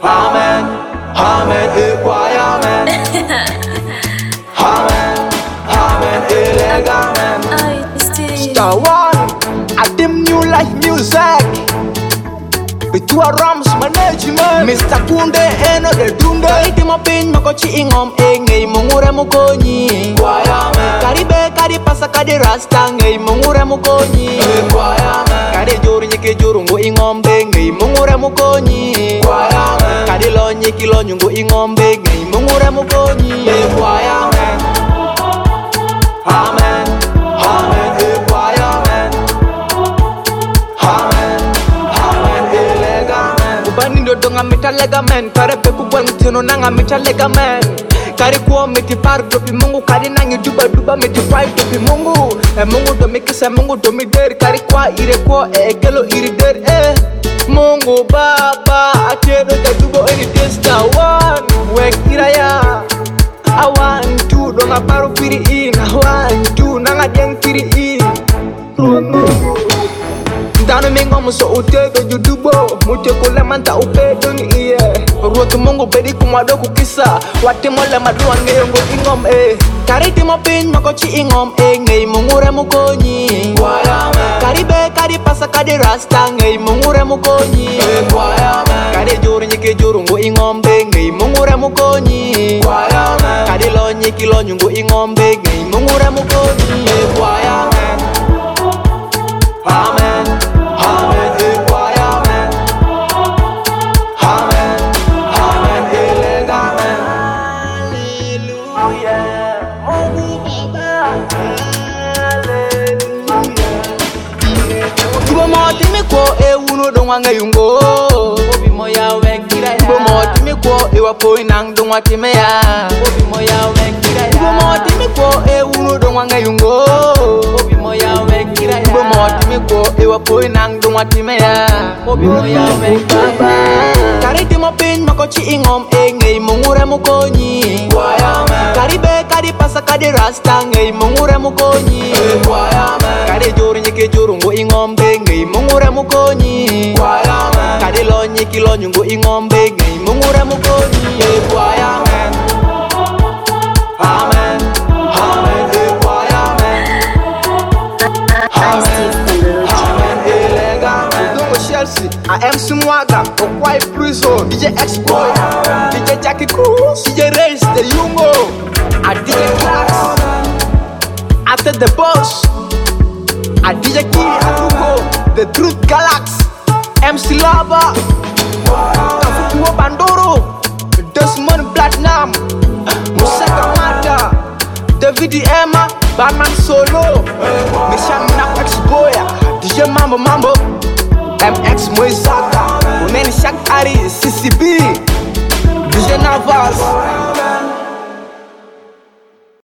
Amen, amen, amen. Amen, amen, amen. Star One, I dim new life music. Bitua Rams management. Mr. Kunde eno de dunde. Iti mo pin mo ko chi ingom ngey mungure mo konyi. Karibe kari pasa kadi rasta ngey mungure mo konyi. Kadi juru nyeke juru ngo ingom ngey mungure mo konyi. Kadi lo nyeki lo nyungo ingom ngey mungure mo konyi. Amen, amen, amen. Amen, amen, amen. Ubanindo donga mita legamen. Kare peku buan tino nanga mita legamen. Kari kuo miti pardo pi mungu. Kari nangi duba duba miti fight pi mungu. Mungu do mikisa mungu do mi der. Kari kwa ire kuo gelo iri der. Mungu baba achedo te dubo eri testa one. Wek iraya I want to donga paro piri in. I want to nanga jeng piri in. Dano mingo muso utego judubo. Mute kule manta upedo ni iye. Ruotu mungu bedi kumwado kukisa. Wati mole maduwa ngeyongo ingom Kariti mo pin mako chi ingom ngey mungure mukonyi. Karibe kari pasa kadi rasta ngey mungure mukonyi. Kadi juru nyeke juru ngo ingom ngey mungure mukonyi. Kadi lo nyeki lo nyungo ingom ngey mungure mukonyi. Amen, amen, amen. Amen, amen, amen. Hallelujah. Ibo moti mi ko ewuno don wanga yungo. Obi moya wekira ya. Ibo moti mi ko ewa poi nang don watime ya. Obi moya wekira ya. Ibo moti mi ko ewuno don wanga yungo. Obi moya wekira ya. Ibo moti mi ko ewa poi nang don watime ya. Obi moya wekira. Kariti mo pin mako chi ingom ngey mungure mukonyi. Karibe kari pasa kadi rasta ngey mungure mukonyi. Kadi juru nyeke juru ngo ingom ngey mungure mukonyi. Kadi lo nyeki lo nyungo ingom ngey mungure mukonyi. Amen, amen, amen. Chelsea, I am Sumwaga, Okwai Prison, DJ X-Boy, DJ Jackie Cruz, DJ Race, the Yungo, I DJ Clax, After the Boss, I DJ Key, Aluko, The Truth Galax, MC Lava, Kafukuo Bandoro, Desmond Platinum, Musaka Mata, David Emma, Batman Solo, Misham Nap X-Boy, DJ Mambo, MX Moisaka, Uneni Shak Ari, CCB, DJ Navas.